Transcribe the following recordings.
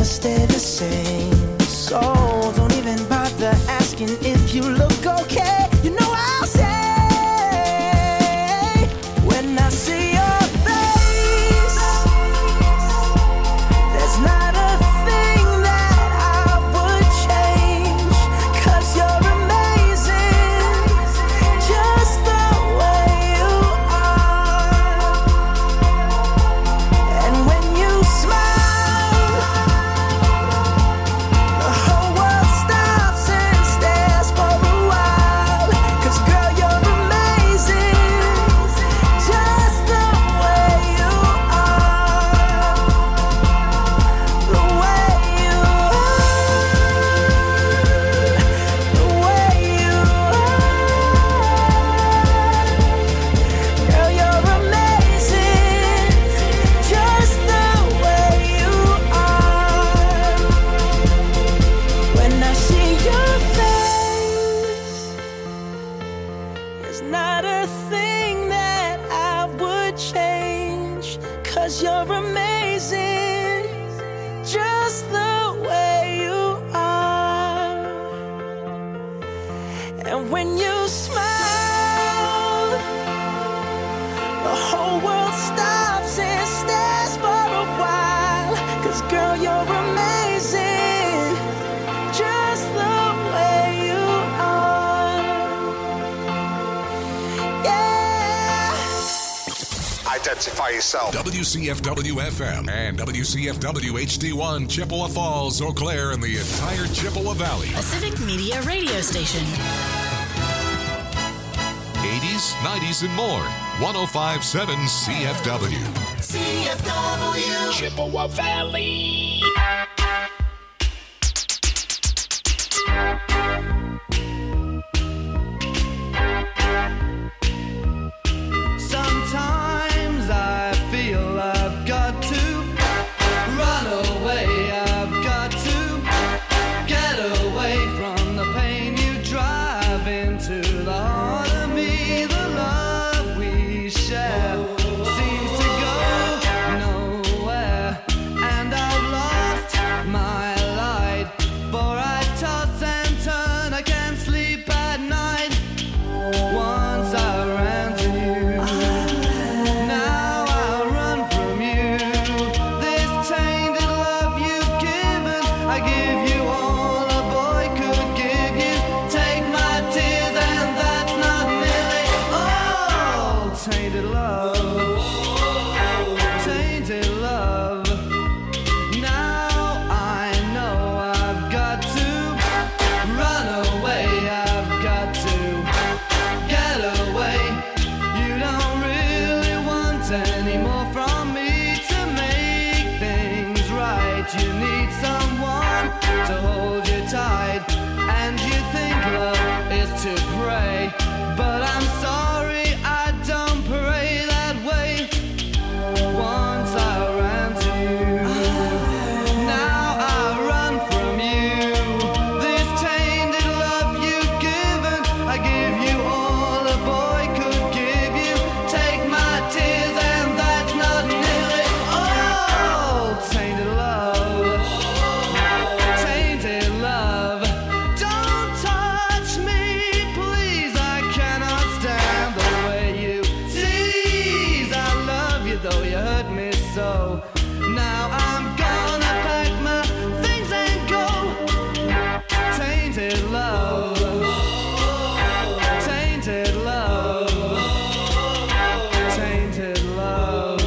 stay the same. So don't even bother asking if you look okay. You know I'll say when I see your face, there's not a thing that I would change, 'cause you're amazing, just the way you are. And when you smile, the whole world stops and stares for a while, 'cause girl, you're amazing, just the way you are. The way you are, the way you are. Girl, you're amazing, just the way you are. When I see your face, there's not a thing that I would change, 'cause you're amazing, just the way you are. And when you smile, the whole world stops and stares for a while, 'cause girl, you're amazing, just the way you are. Yeah. Identify yourself. WCFW FM and WCFW HD1 Chippewa Falls, Eau Claire, and the entire Chippewa Valley. A civic media radio station. 80s, 90s, and more. 105.7 CFW. CFW Chippewa Valley. Sometimes I feel I've got to run away. I've got to get away from the pain you drive into the heart of me. The love we share seems to go nowhere, and I've lost my light. For I toss and turn, I can't sleep at night. Once I ran to you, now I run from you. This tainted love you've given, I give you all a boy could give you. Take my tears and that's not nearly all. Tainted love, tainted love. Now I know I've got to run away. I've got to get away. You don't really want any more from me to make things right. You need someone to hold you tight, and you think love is to pray, but I'm sorry, I don't pray that way. Once I ran to you, now I run from you. This tainted love you've given, I give you all a boy could give you. Take my tears and that's not nearly all. Tainted love, tainted love. Don't touch me, please, I cannot stand the way you tease. I love you though you hurt me so. Now I'm gonna pack my things and go. Tainted love, tainted love, tainted love,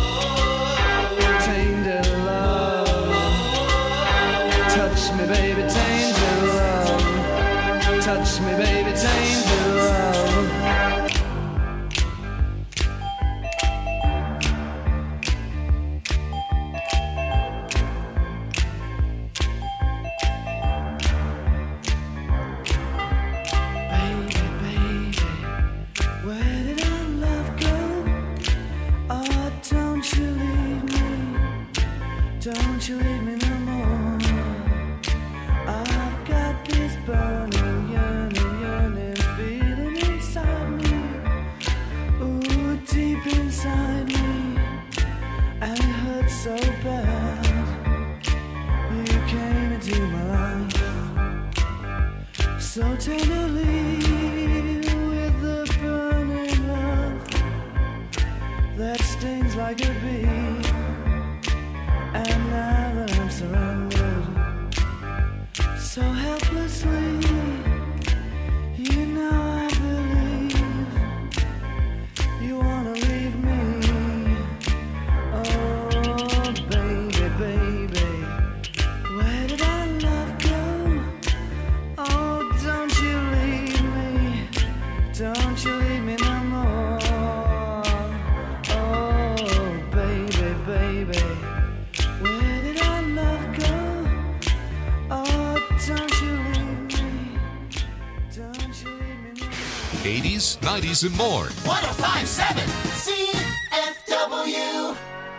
tainted love. Touch me, baby, tainted love. Touch me, baby, tainted love. Baby, baby, where did our love go? Oh, don't you leave me. Don't you leave me no more. I've got this burning yearning, yearning. so tenderly with the burning love that stings like a bee. And now that I'm surrounded so helplessly, you know I believe you wanna leave me. Oh baby, baby, where did our love go? Oh, don't you leave me, don't you leave me no more. Oh baby, baby, where did our love go? Oh, don't you leave me, don't you leave me no more. 80s, 90s, and more. 1057 CFW.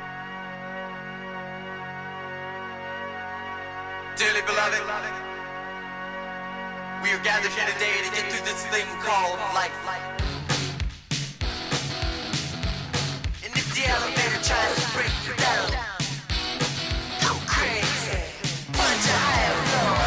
Dearly beloved, we are gathered here today to get through this thing called life. And if the elevator tries to break you down, go crazy, punch a higher floor.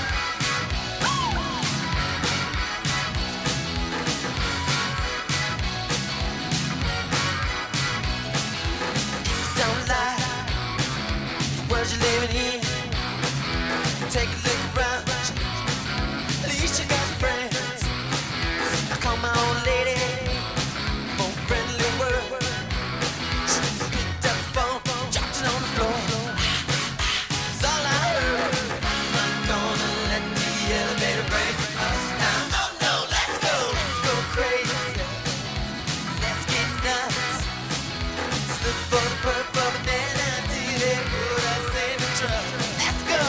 Don't lie, the world you're living in. Take a look around, at least you got friends. I call my old lady for a friendly word. She picked up the phone, dropped it on the floor. That's all I heard. I'm not gonna let the elevator break us down. No, no, let's go crazy. Let's get nuts. Let's look for the purple banana until they put us in the truck. Let's go.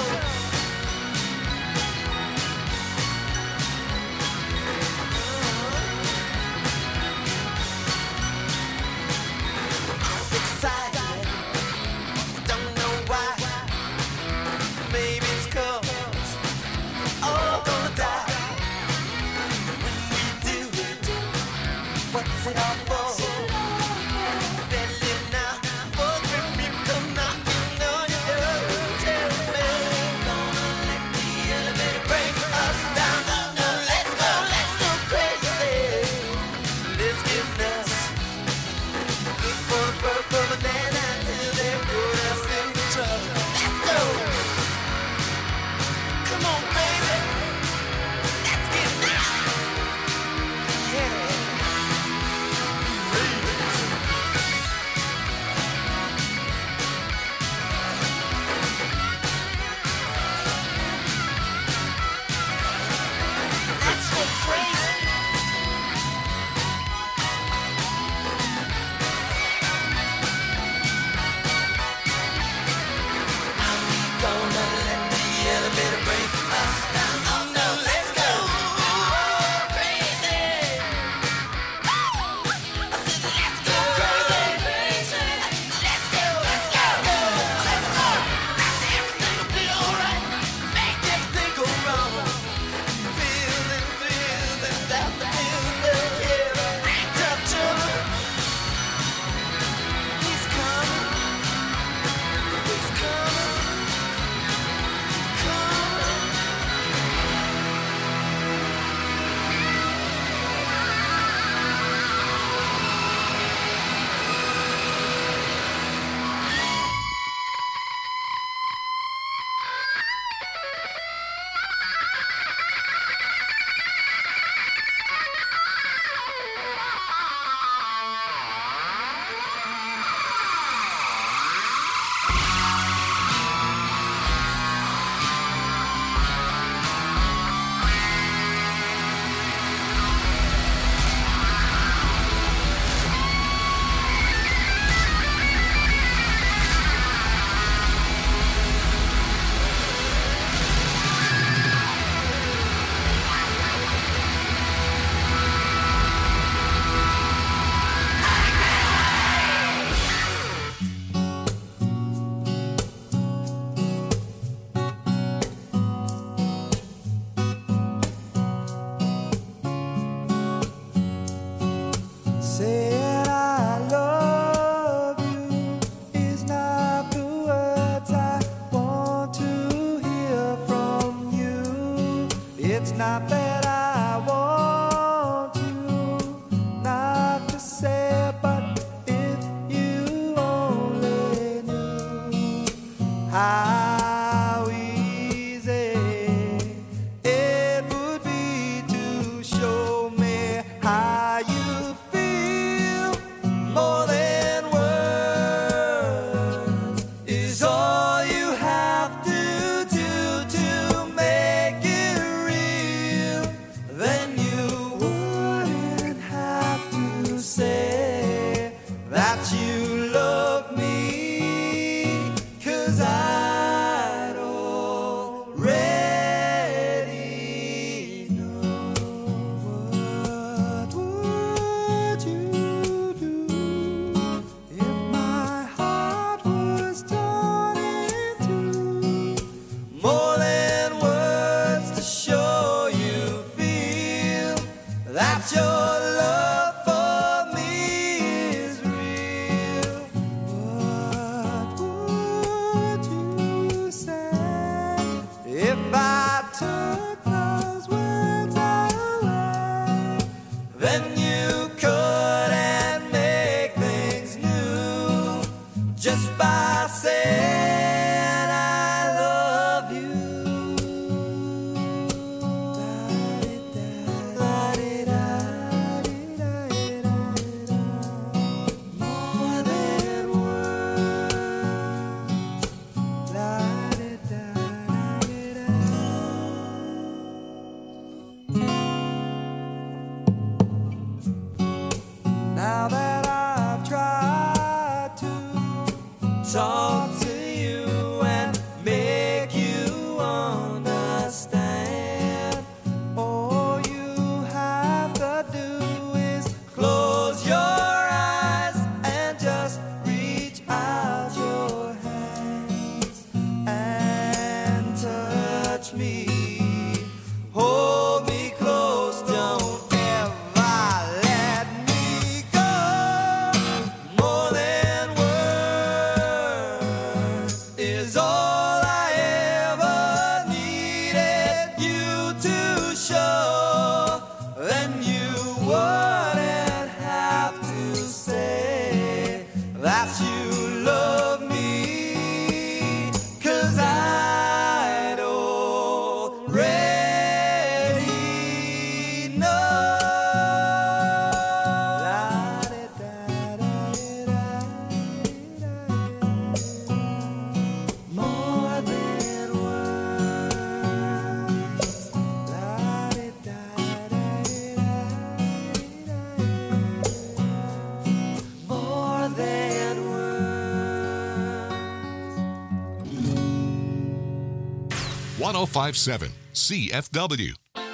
Excited, don't know why. Maybe it's 'cause we're all gonna die. When we do, what's it all for? Better live now, before the grim people come knocking on your door. Tell me, gonna let the elevator break us down. No, no, let's go crazy. Let's get nuts. Look for the purple banana till they put us in the truck. Let's go. Come on, baby. Let's get nuts. Yeah. Let's go crazy. Gonna let the elevator break us down. Oh no, let's go crazy. I said let's go crazy. Let's go. Everything will be alright. Make everything go wrong. Feeling without the feeling. Yeah, tough trouble. He's coming. It's not bad. 1057 CFW.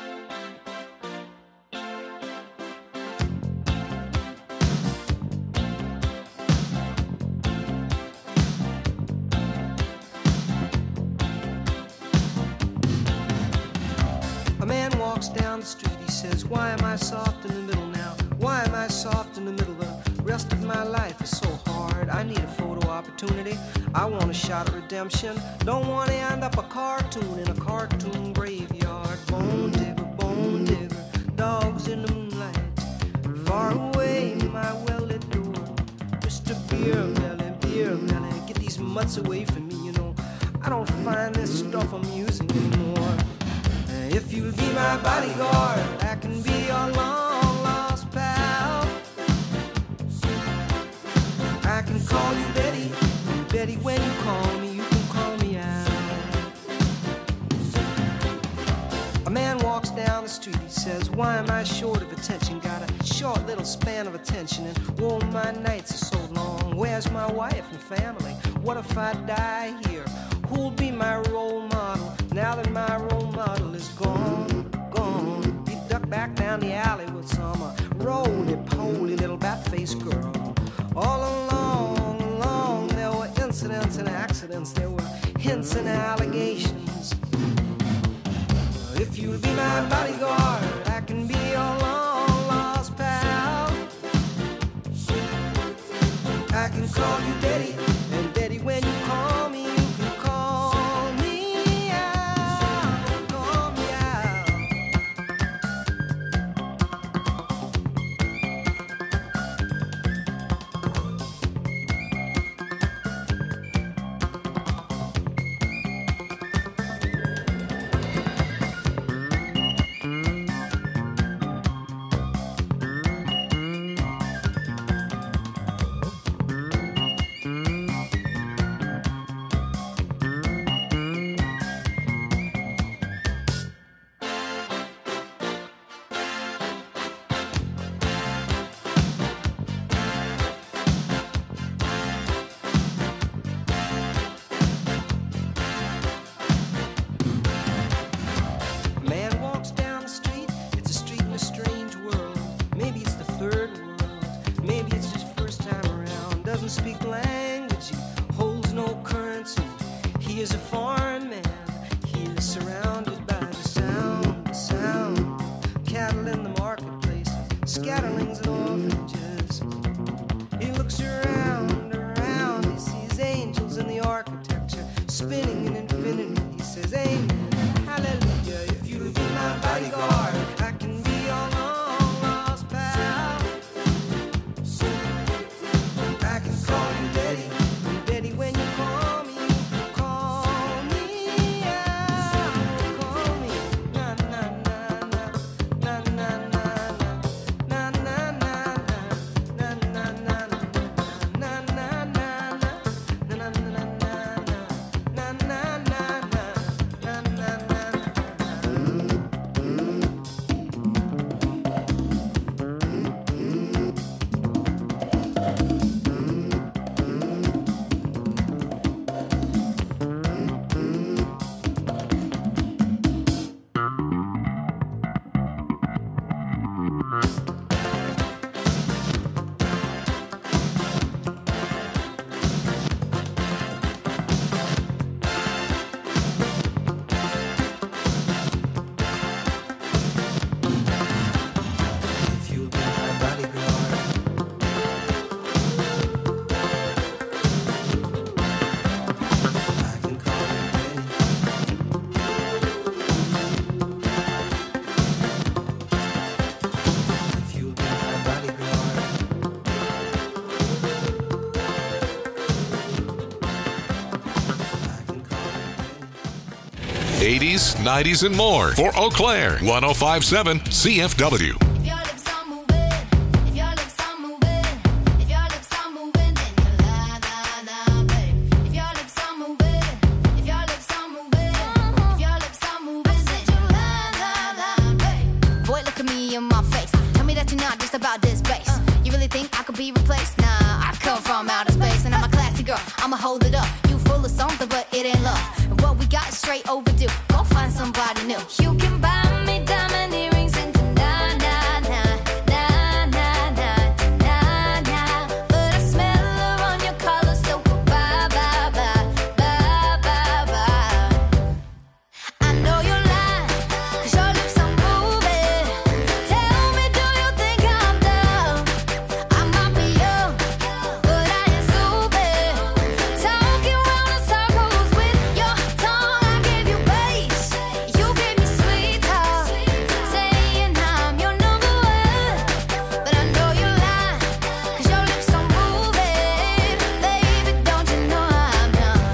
A man walks down the street, he says, why am I soft in the middle now? Why am I soft in the middle? The rest of my life is so hard. I need a photo opportunity. I want a shot at redemption. Don't want to end up a cartoon in a cartoon graveyard. Bone digger, dogs in the moonlight. Far away, my well-lit door. Mr. Beer Melly, get these mutts away from me, you know. I don't find this stuff amusing anymore. If you'll be my bodyguard, I can be your long-lost pal. I can call you Betty, and Betty, when you call me, you can call me out. A man walks down the street, he says, why am I short of attention? Got a short little span of attention, and whoa, my nights are so long. Where's my wife and family? What if I die here? Who'll be my role model now that my role model is gone? He ducked back down the alley with some roly-poly little bat-faced girl. All along, there were incidents and accidents. There were hints and allegations. If you'll be my bodyguard, I can be your long-lost pal. I can call you Daddy, and Daddy, when you call me, you can call me out, call me out. '80s, '90s, and more for Eau Claire 1057 CFW. I'ma hold it up. You full of something, but it ain't love. And what we got is straight overdue. Go You can buy me diamond earrings and na na na na na na na, but I smell her on your collar, so bye bye bye bye bye bye. I know you're lying, 'cause your lips are moving. Tell me, do you think I'm dumb? I might be young, but I ain't stupid. Talking round in circles with your tongue. I gave you bass, you gave me sweet talk, saying I'm your number one. But I know you're lying, 'cause your lips are moving. Baby, don't you know I'm done?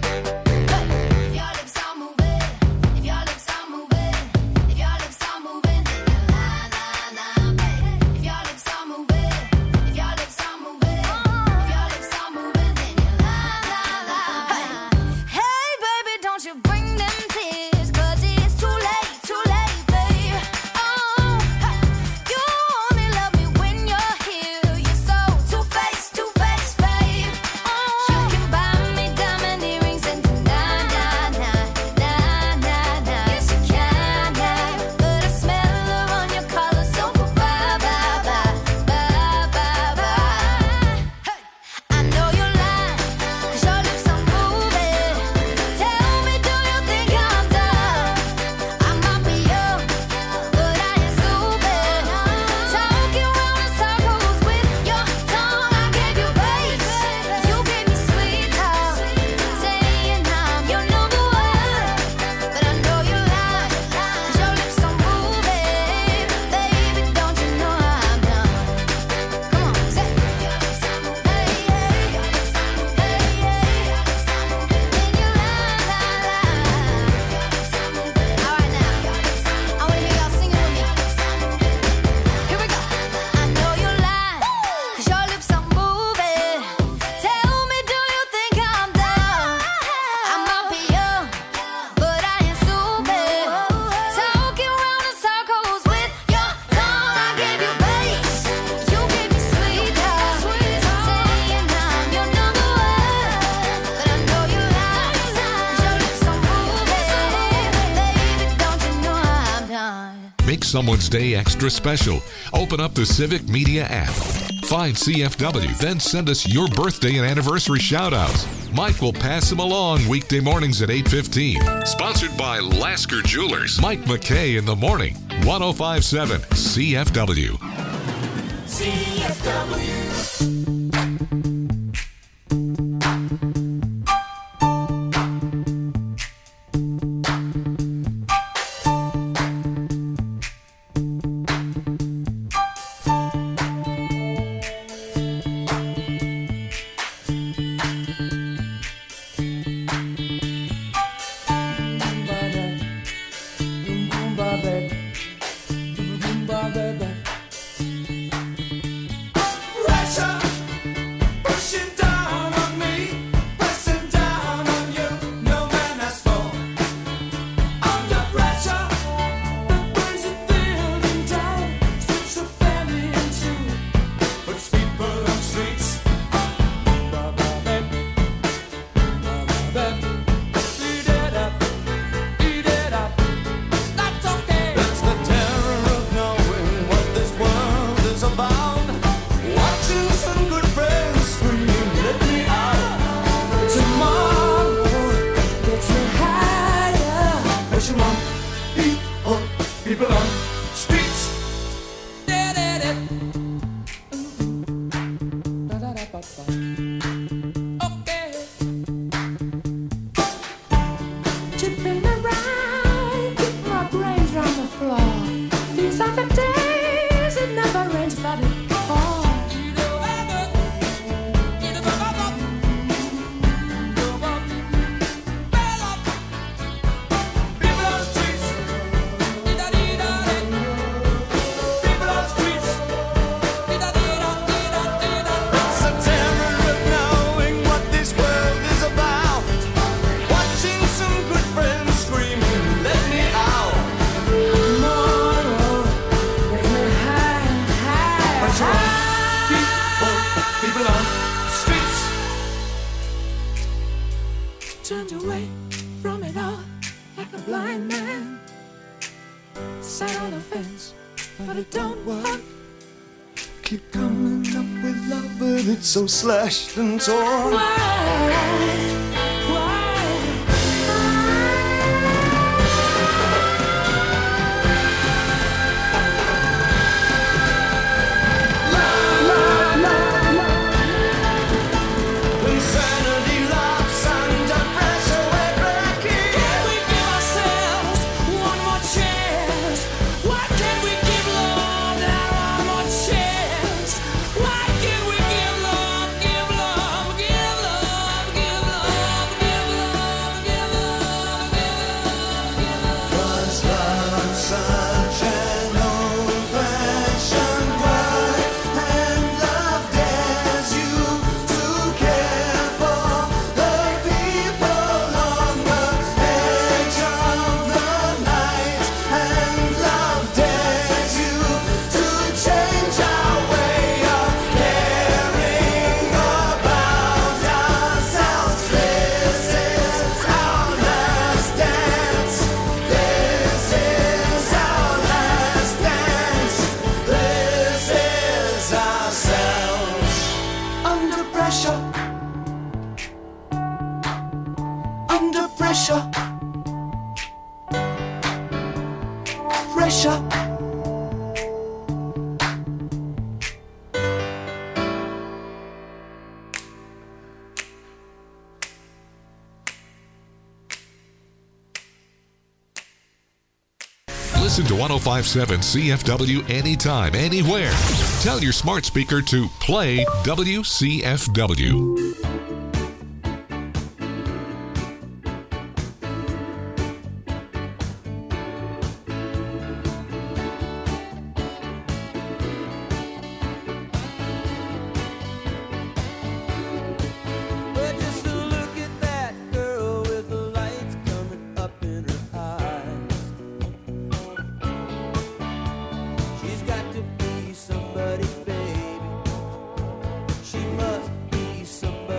If your lips are moving, if your lips are moving, if your lips are moving, then you're lying, lying, lying, baby. If your lips are moving, if your lips are moving, if your lips are moving, then you're lying, lying, lying, baby. Hey, baby, don't you bring them tears, 'cause it's too late, babe. Oh, you only love me when you're here. You're so two-faced, babe. Oh, you can buy me diamond earrings and na na na na na na. Yes, you can, but I smell her on your collar, so bye bye bye bye bye bye. Hey, I know you're lying, 'cause your lips are moving. Tell me, do you think I'm dumb? I might be young, but I ain't stupid. Talking round in circles with your tongue. I gave you bass, you gave me sweet talk, saying I'm your number one. But I know you're lying, 'cause your lips are moving. Baby, don't you know I'm done? Come on, say your lips are moving. Hey, hey, your lips are moving. Hey, hey, your lips are moving. Then you lie, lie, lie. Your lips are moving. All right now, I wanna hear y'all singing with me. Here we go. I know you're lying, 'cause your lips are moving. Tell me, do you think I'm dumb? I might be young, but I ain't stupid. Talking round in circles with your tongue. I gave you bass, you gave me sweet talk, saying I'm your number one. But I know you're lying, 'cause your lips are moving. Baby, don't you know I'm done? Make someone's day extra special. Open up the Civic Media app. Find CFW, then send us your birthday and anniversary shout-outs. Mike will pass them along weekday mornings at 8:15. Sponsored by Lasker Jewelers. Mike McKay in the morning. 105.7 CFW. Pressure pushing down on me, pressing down on you. No man has fall. Under pressure, the burns are filled and down. Strips of family in two, puts people on streets. Eat it up. That's okay. That's the terror of knowing what this world is about. Watching some good friends scream, let me out. Tomorrow gets me higher. Pushing on people on streets. Okay. Chipping around, keep my brains round the floor. These are the days it never rains, but it falls. People on streets. People on streets. It's a terror of knowing what this world is about. Watching some good friends screaming, let me out. Tomorrow gets me high. People on streets. Turned away from it all like a blind man. sat on the fence, but it don't work. Keep coming up with love, but it's so slashed and torn. Why? Insanity laughs under pressure, we're breaking. Can we give ourselves one more chance? Why can't we give love that one more chance? Why can't we give love, give love, give love, give love, give love, give love, give love? 'Cause love's such an old-fashioned word, and love dares you to care for the people on the edge of the night, and love dares you to change our way of caring about ourselves. This is our last dance. This is our last dance. This is ourselves. Under pressure. Under pressure. Pressure. Listen to 1057 CFW anytime, anywhere. Tell your smart speaker to play WCFW. But just to look at that girl with the lights coming up in her eyes. She's got to be somebody's baby. She must be somebody's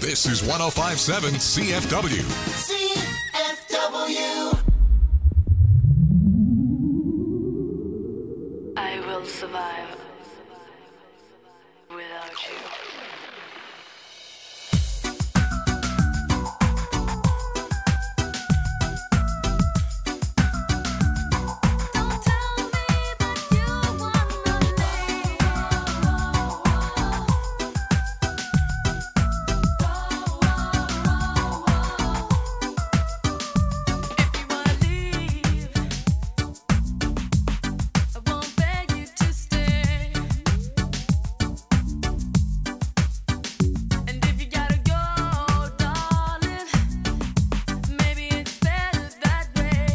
This is 105.7 CFW. CFW. I will survive without you. Don't tell me that you wanna leave. If you wanna leave, I won't beg you to stay. And if you gotta go, darling, maybe it's better that way.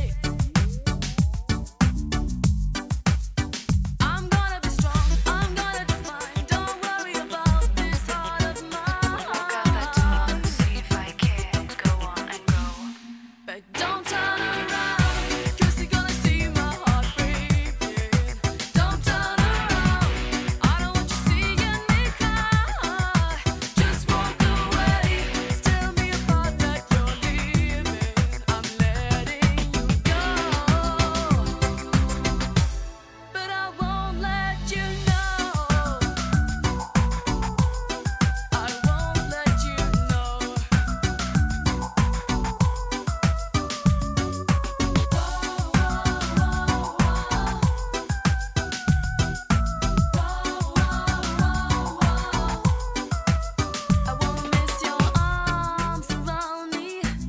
I'm gonna be strong, I'm gonna define. Don't worry about this heart of mine. See if I can go on and go. But don't turn around, 'cause you're gonna see my heart breaking. Don't turn around, I don't want you seeing me cry. Just walk away, tell me about that you're leaving. I'm letting you go, but I won't let you know. I won't let you know. I won't miss your arms around me,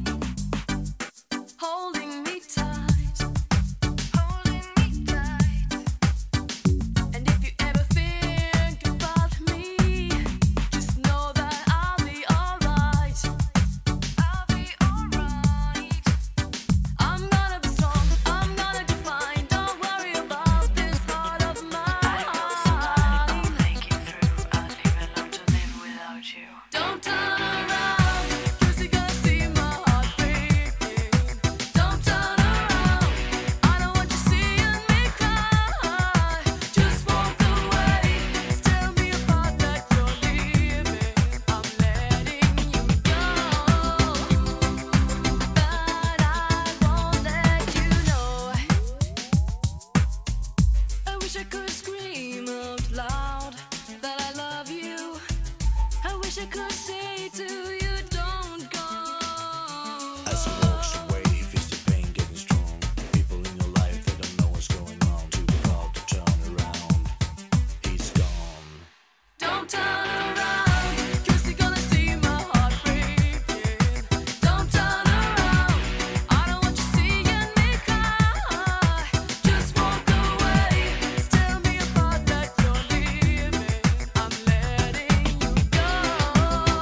holding me tight, holding me tight. And if you ever think about me, just know that I'll be alright. I'll be alright. I'm gonna be strong, I'm gonna define. Don't worry about this heart of mine. I'll make it through. I'll leave alone to live without you. Don't turn around, 'cause you're gonna see my heart breaking. Don't turn around, I don't want you seeing me cry. Just walk away, tell me about that you're leaving. I'm letting you go, but I won't let you know. I wish I could scream out loud that I love you. I wish I could say to you, don't go. As he walks away, he feels the pain getting strong. People in your life, they don't know what's going on. Too proud to turn around. He's gone. Don't turn around, 'cause you're gonna see my heart breaking. Don't turn around, I don't want you seeing me cry. Just walk away, tell me about that you're leaving. I'm letting you go,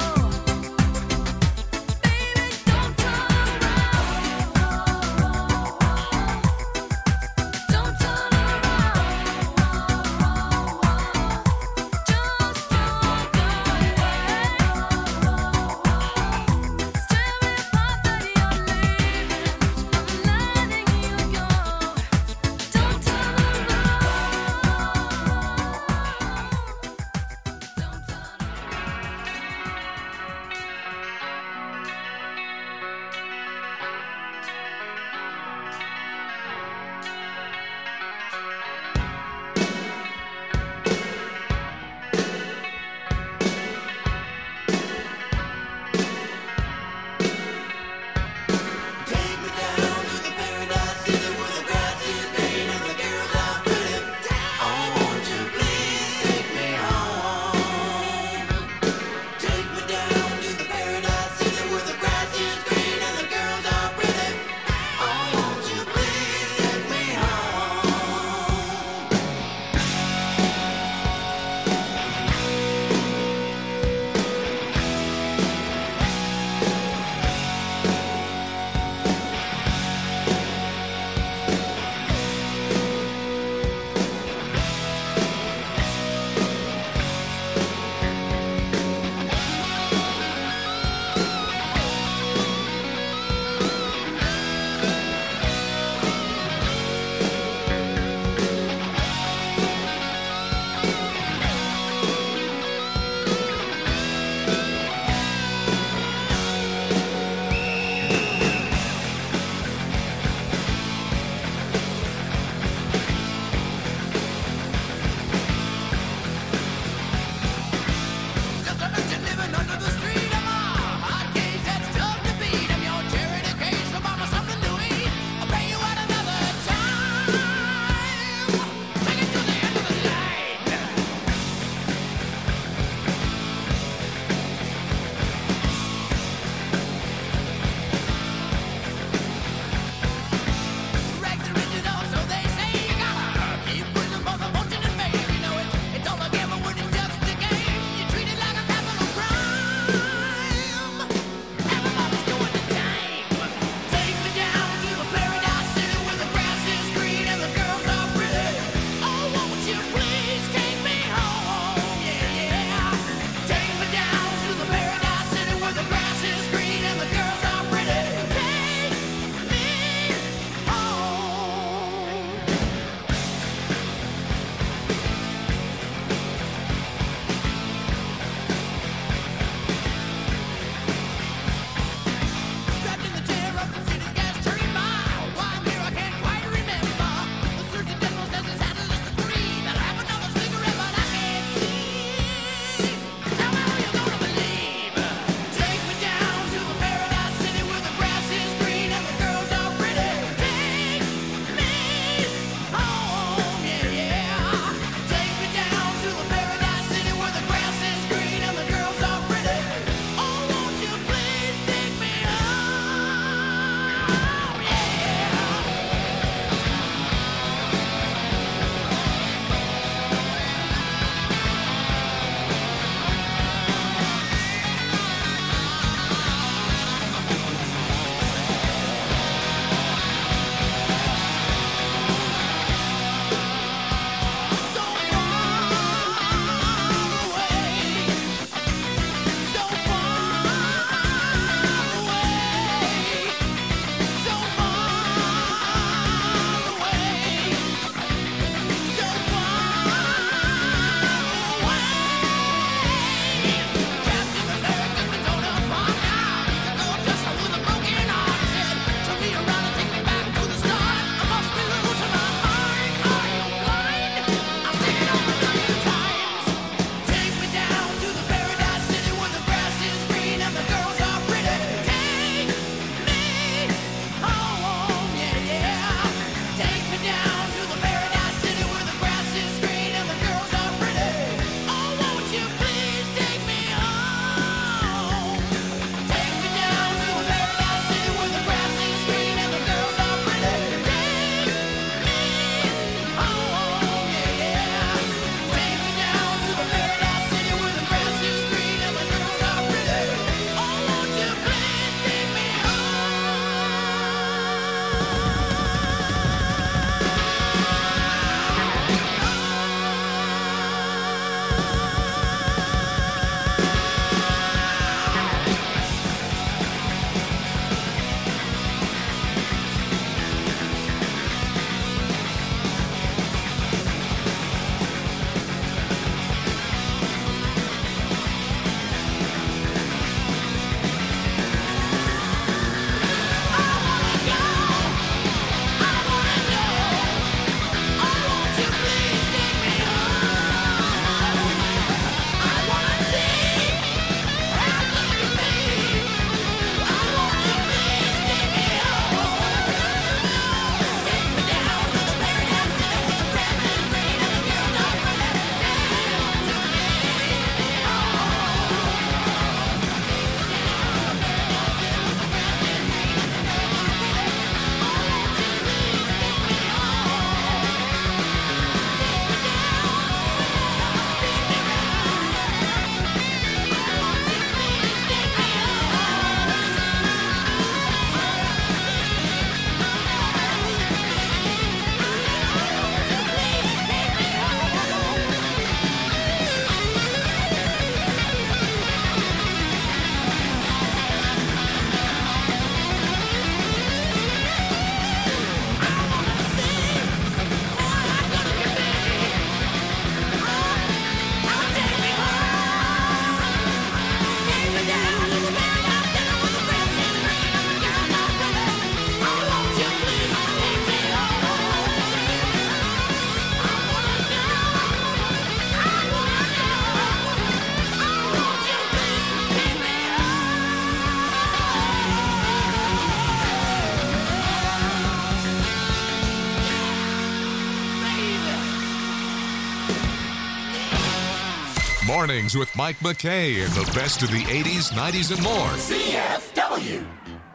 Mornings with Mike McKay and the best of the 80s, 90s, and more. CFW.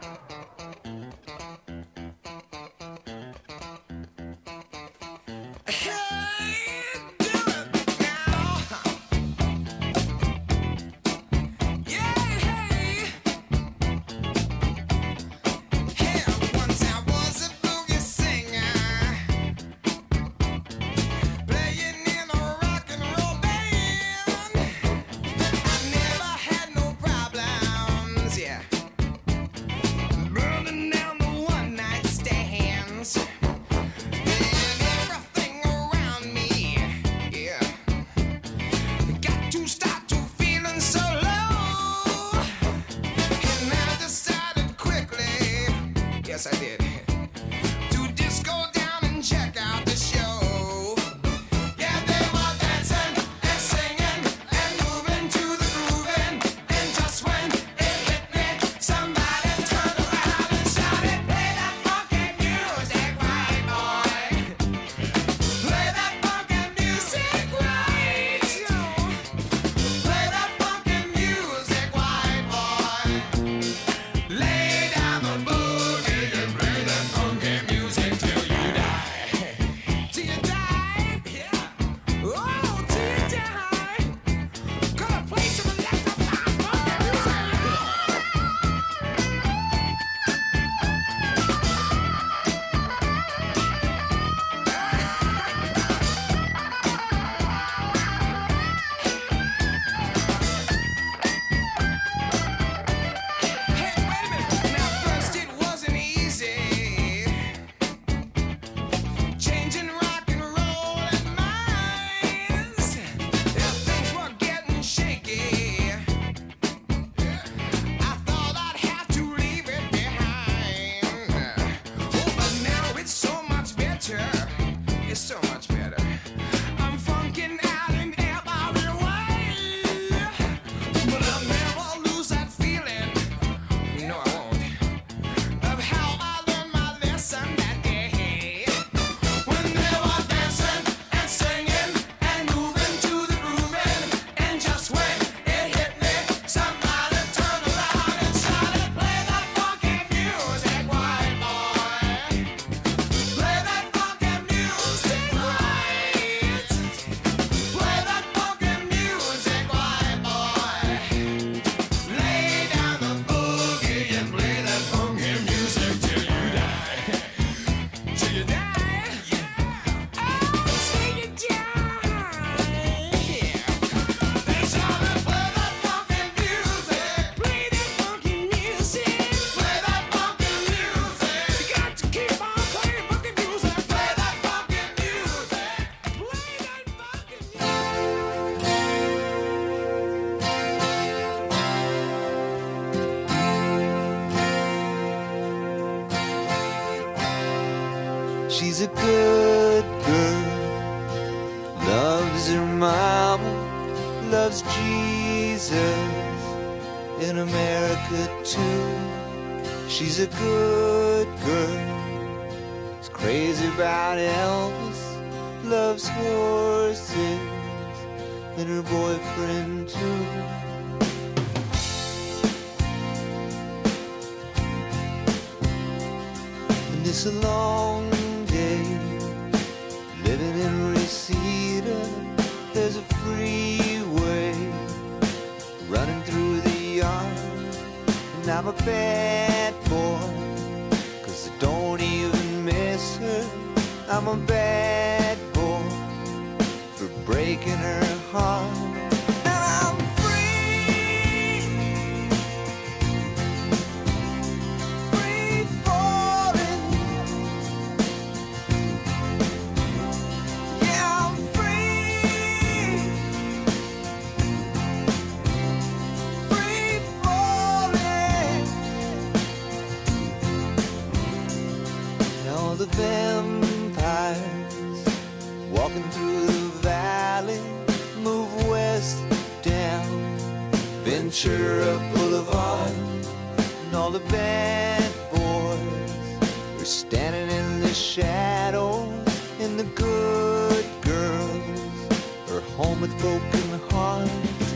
She's a good girl, loves her mama, loves Jesus in America too. She's a good girl, is crazy about Elvis, loves horses and her boyfriend too. And it's a long day living in Reseda. There's a freeway running through the yard, and I'm a bad boy, 'cause I don't even miss her. I'm a bad boy for breaking her heart. And I'm free, free falling. Yeah, I'm free, free falling. And all the vampires walking through the valley move west down Ventura Boulevard, and all the bad boys are standing in the shadows, and the good girls are home with broken hearts.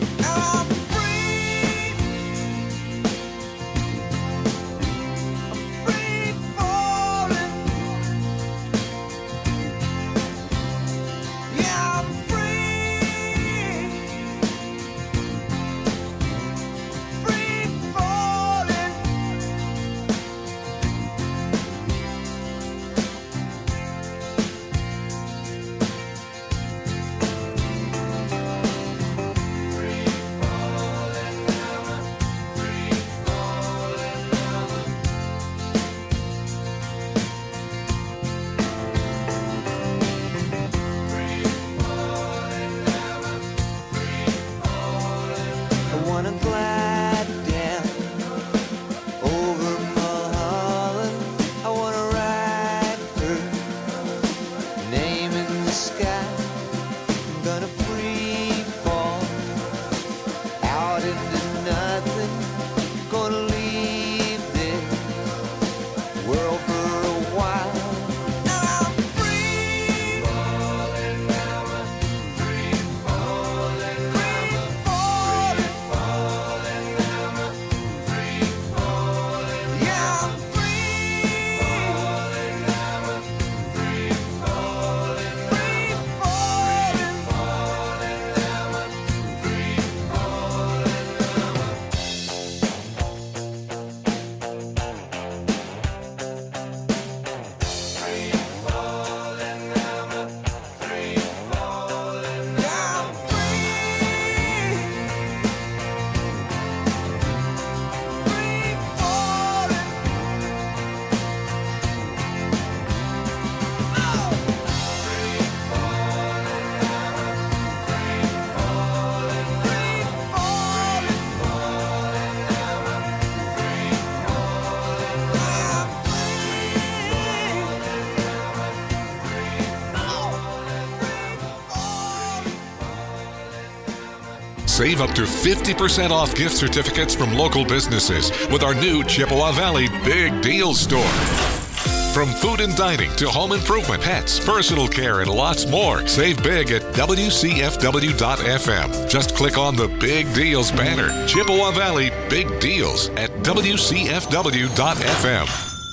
Save up to 50% off gift certificates from local businesses with our new Chippewa Valley Big Deal Store. From food and dining to home improvement, pets, personal care, and lots more. Save big at WCFW.FM. Just click on the Big Deals banner. Chippewa Valley Big Deals at WCFW.FM.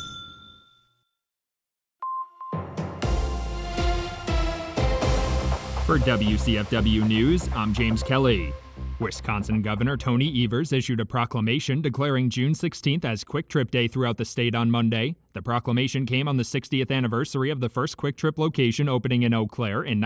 For WCFW News, I'm James Kelly. Wisconsin Governor Tony Evers issued a proclamation declaring June 16th as Quick Trip Day throughout the state on Monday. The proclamation came on the 60th anniversary of the first Quick Trip location opening in Eau Claire in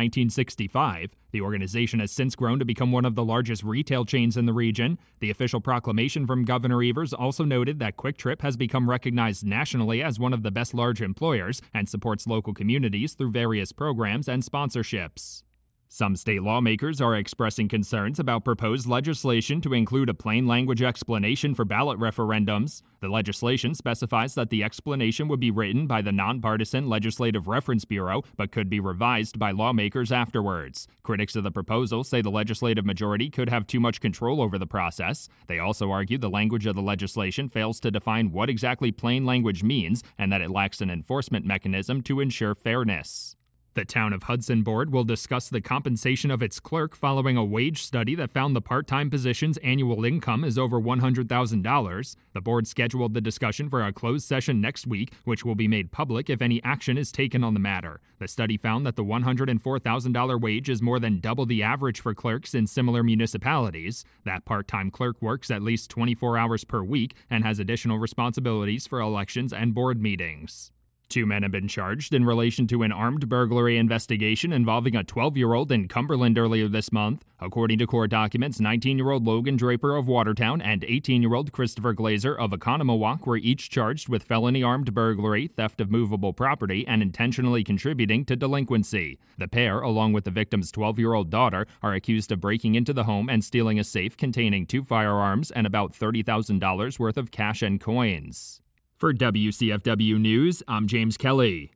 1965. The organization has since grown to become one of the largest retail chains in the region. The official proclamation from Governor Evers also noted that Quick Trip has become recognized nationally as one of the best large employers and supports local communities through various programs and sponsorships. Some state lawmakers are expressing concerns about proposed legislation to include a plain language explanation for ballot referendums. The legislation specifies that the explanation would be written by the Nonpartisan Legislative Reference Bureau, but could be revised by lawmakers afterwards. Critics of the proposal say the legislative majority could have too much control over the process. They also argue the language of the legislation fails to define what exactly plain language means and that it lacks an enforcement mechanism to ensure fairness. The Town of Hudson Board will discuss the compensation of its clerk following a wage study that found the part-time position's annual income is over $100,000. The board scheduled the discussion for a closed session next week, which will be made public if any action is taken on the matter. The study found that the $104,000 wage is more than double the average for clerks in similar municipalities. That part-time clerk works at least 24 hours per week and has additional responsibilities for elections and board meetings. 2 men have been charged in relation to an armed burglary investigation involving a 12-year-old in Cumberland earlier this month. According to court documents, 19-year-old Logan Draper of Watertown and 18-year-old Christopher Glazer of Oconomowoc were each charged with felony armed burglary, theft of movable property, and intentionally contributing to delinquency. The pair, along with the victim's 12-year-old daughter, are accused of breaking into the home and stealing a safe containing 2 firearms and about $30,000 worth of cash and coins. For WCFW News, I'm James Kelly.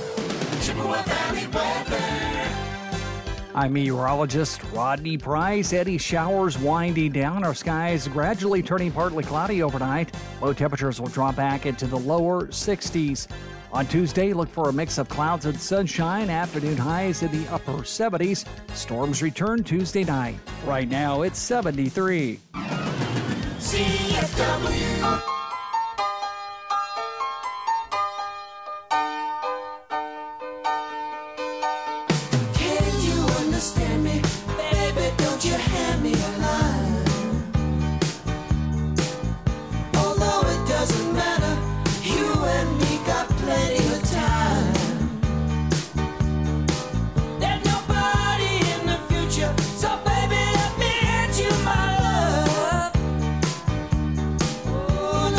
I'm meteorologist Rodney Price. Eddy showers winding down. Our skies gradually turning partly cloudy overnight. Low temperatures will drop back into the lower 60s. On Tuesday, look for a mix of clouds and sunshine. Afternoon highs in the upper 70s. Storms return Tuesday night. Right now, it's 73. CFW. Understand me, baby, don't you hand me a line. Although it doesn't matter, you and me got plenty of time. There's nobody in the future, so baby, let me hand you my love. Oh,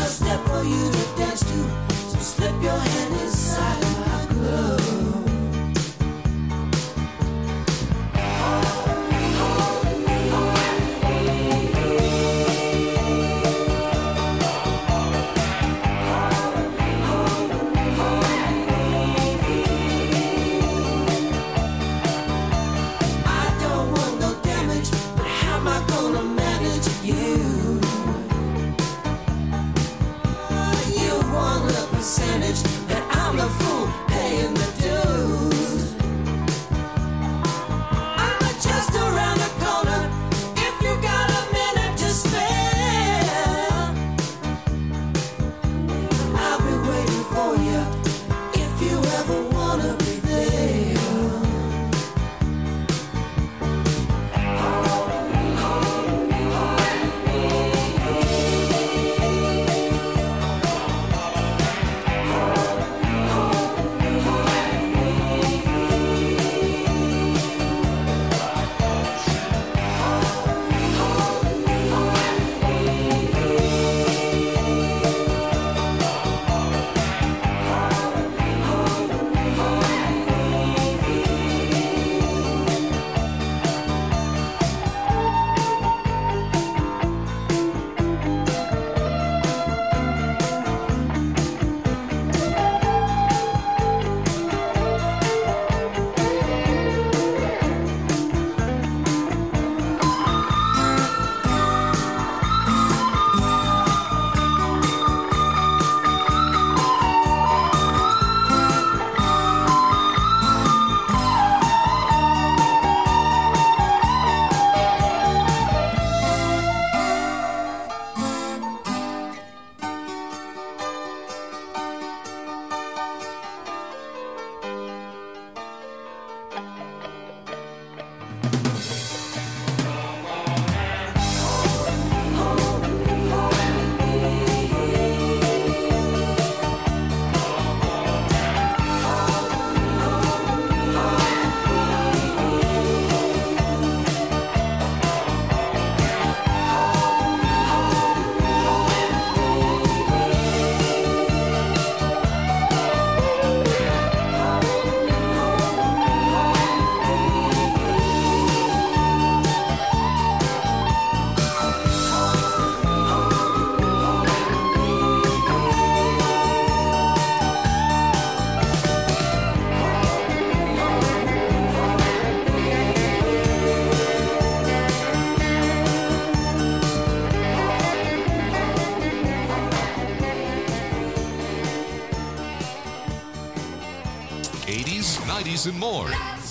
varieties, and more.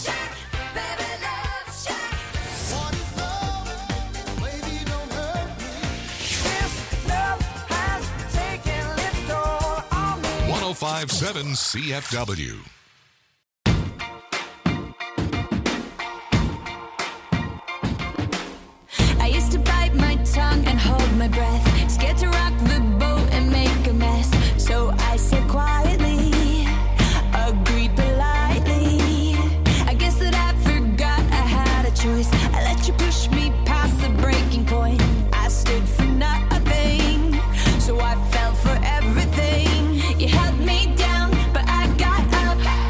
What is love? Baby, don't hurt me. This love has taken its toll on me. 105.7 CFW. I used to bite my tongue and hold my breath, scared to rock the boat and make a mess. So I said quietly, agreed politely. I guess that I forgot I had a choice. I let you push me past the breaking point. I stood for nothing, so I fell for everything. You held me down, but I got up.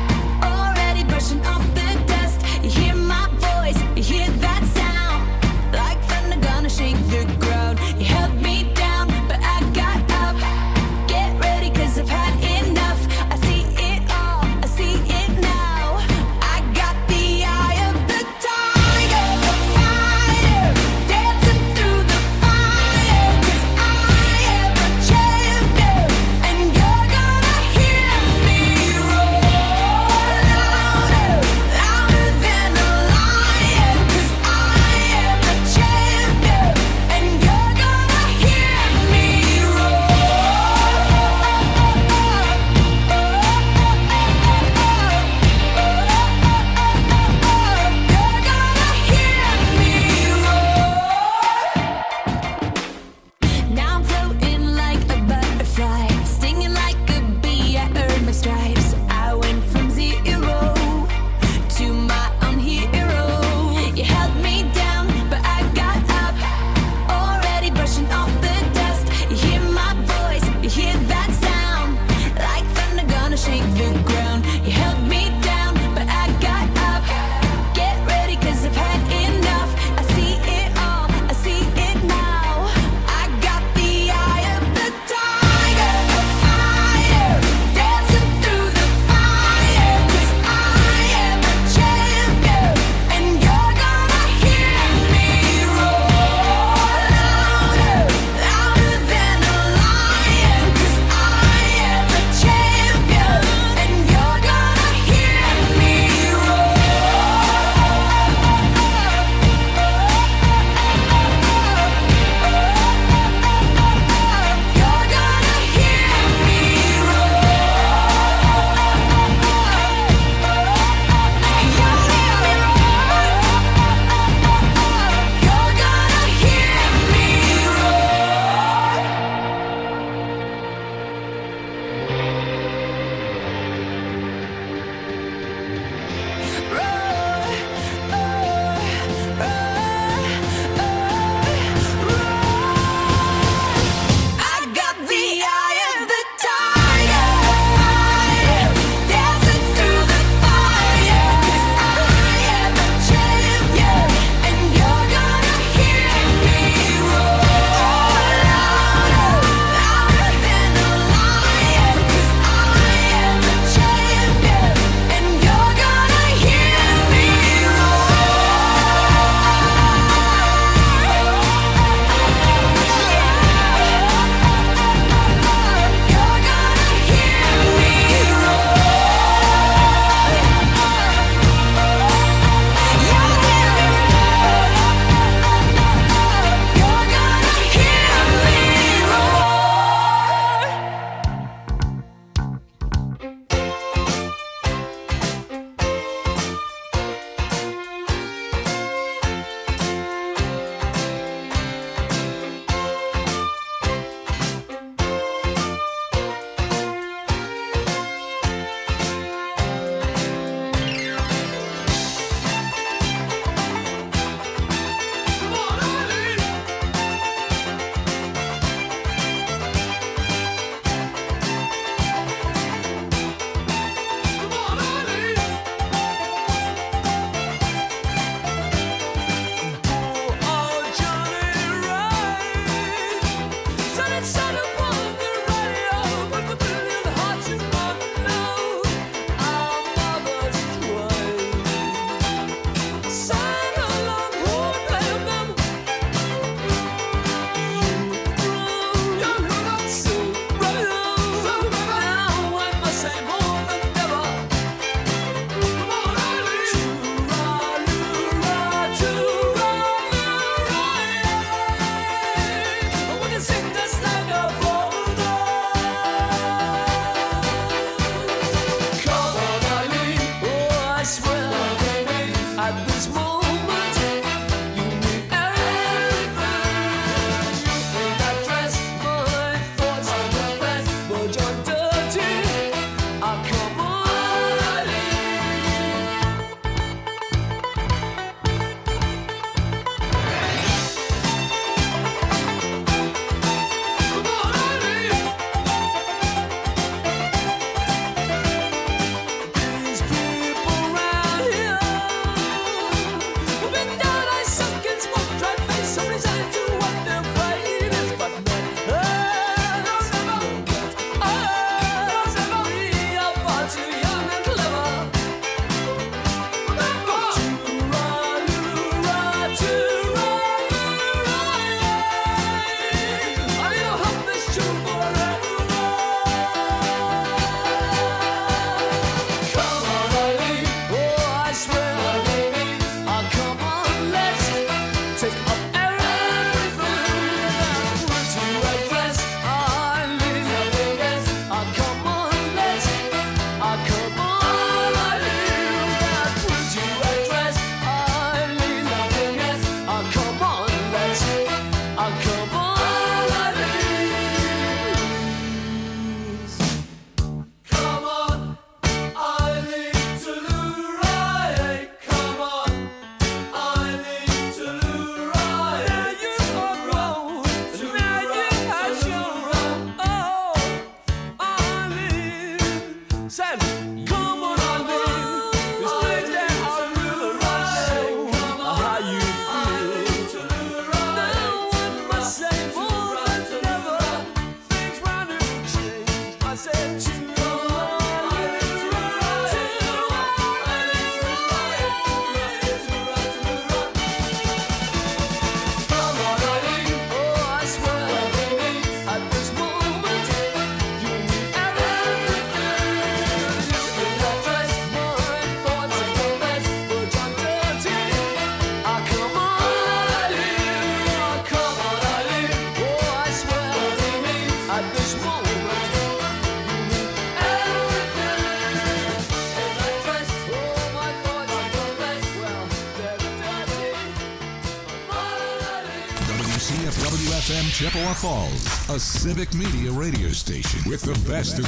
FM Chippewa Falls, a Civic Media radio station with the best of